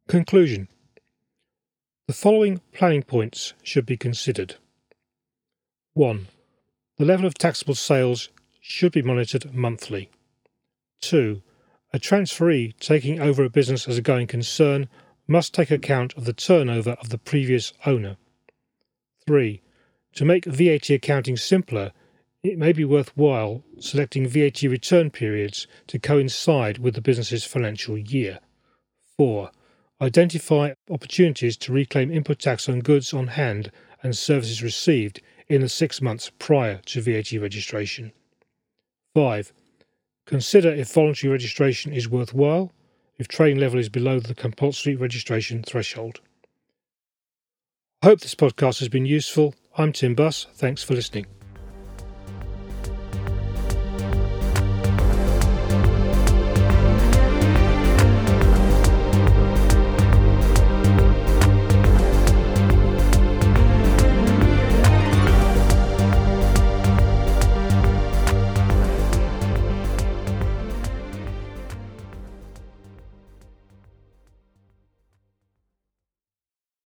Conclusion. The following planning points should be considered. 1. The level of taxable sales should be monitored monthly. 2. A transferee taking over a business as a going concern must take account of the turnover of the previous owner. 3. To make VAT accounting simpler, it may be worthwhile selecting VAT return periods to coincide with the business's financial year. 4. Identify opportunities to reclaim input tax on goods on hand and services received in the 6 months prior to VAT registration. 5. Consider if voluntary registration is worthwhile if trading level is below the compulsory registration threshold. I hope this podcast has been useful. I'm Tim Buss. Thanks for listening.